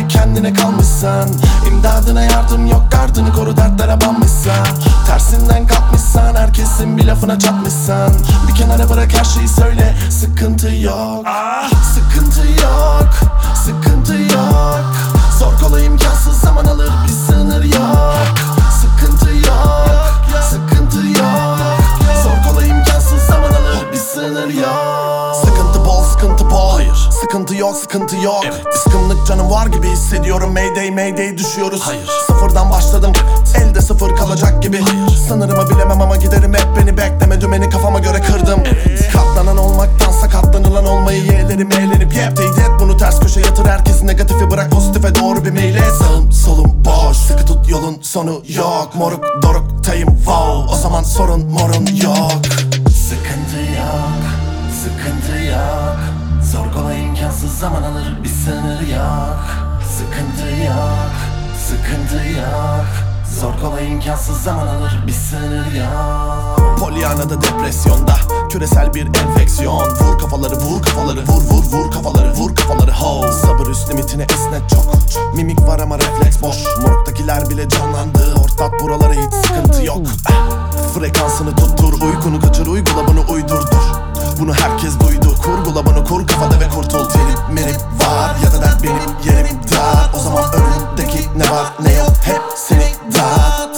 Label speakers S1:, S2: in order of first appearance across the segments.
S1: kendine kalmışsan, imdadına yardım yok, gardını koru, dertlere banmışsan, tersinden kalkmışsan, herkesin bir lafına çatmışsan, bir kenara bırak her şeyi söyle, sıkıntı yok. Sıkıntı yok, sıkıntı yok. Zor kolay imkansız zaman alır, bir sınır yok. Sıkıntı yok, sıkıntı yok. Zor kolay imkansız zaman alır, bir sınır yok. Sıkıntı bol, sıkıntı bol. Hayır. Sıkıntı yok, sıkıntı yok. Evet. Kıskınlık canım var gibi hissediyorum. Mayday, mayday düşüyoruz. Hayır. Sıfırdan başladım, elde sıfır kalacak gibi. Hayır. Sınırımı bilemem ama giderim, hep beni bekleme, dümeni kafama göre kırdım. Evet. Katlanan olmaktansa katlanılan olmayı yeğlerim, eğlenip yep teyit et. Bunu ters köşe yatır, herkesi negatifi bırak, pozitife doğru bir meyil et. Sağım solum boş, sıkı tut, yolun sonu yok. Moruk doruktayım wow, o zaman sorun morun yok. Sıkıntı yok, sıkıntı yok. Zor kolay imkansız zaman alır, bir sınır yok. Sıkıntı yok, sıkıntı yok. Zor kolay imkansız zaman alır, bir sınır yok. Polyana'da depresyonda küresel bir enfeksiyon. Vur kafaları, vur kafaları, vur vur vur kafaları, vur kafaları ho. Sabır üst limitine esnet çok. Mimik var ama refleks boş. Moruktakiler bile canlandı, ortak buralara hiç sıkıntı yok. Frekansını tuttur, uykunu kaçır, uygula bunu uydurdur. Bunu herkes duydu, kurgula bunu, kur kafada ve kurtul. Telip merip var ya da dert benim yerim dar. O zaman önündeki ne var ne yok, hep seni dağıt.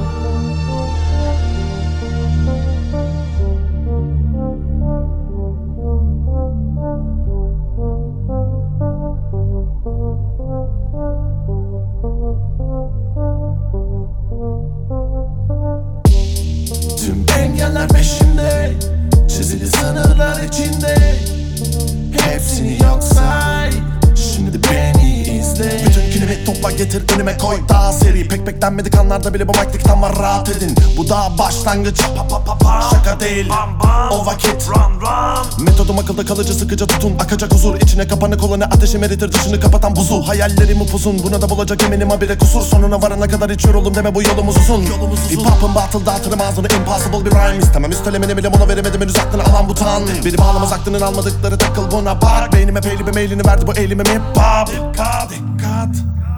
S1: Tüm engeller peşimde, çizili sınırlar içinde. Hepsini yok say, şimdi beni izle. Bütün kilimi topla getir önüme koy, daha seri. Pek beklenmedik anlarda bile bu vaktikten var, rahat edin. Bu daha başlangıç, şaka değil o vakit. Metodum akılda kalıcı, sıkıca tutun, akacak huzur. İçine kapanık olanı ateşim eritir, dışını kapatan buzu. Hayallerim upuzun, buna da bulacak eminim habire kusur. Sonuna varana kadar hiç yoruldum deme, bu yolumuz uzun. Hip hop'ın batıl dağıtırım ağzını, impossible bir rhyme. İstemem üstelemeni bile, mola veremedim henüz, aklını alan butan. Biri bağlamaz, aklının almadıkları, takıl buna bak. Beynime peyli bir mailini verdi bu eğilimim, hip hop. Dikkat, dikkat.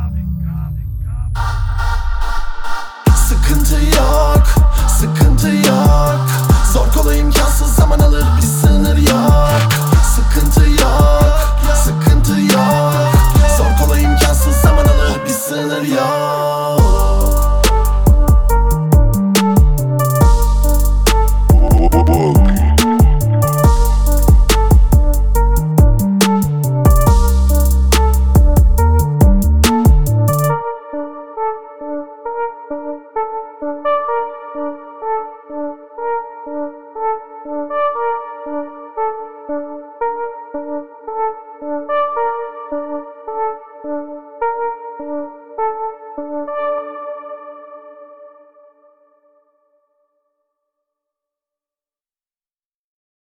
S1: Sıkıntı yok, sıkıntı yok. Zor kolay imkansız zaman alır, bir sınır yok.